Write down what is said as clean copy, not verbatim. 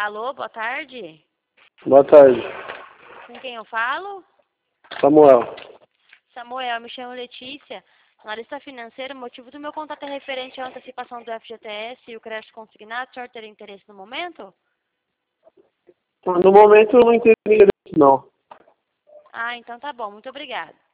Alô, boa tarde. Boa tarde. Com quem eu falo? Samuel. Samuel, me chamo Letícia. Analista financeira, o motivo do meu contato é referente à antecipação do FGTS e o crédito consignado. O senhor teria interesse no momento? No momento eu não entendi direito, não. Ah, então tá bom. Muito obrigada.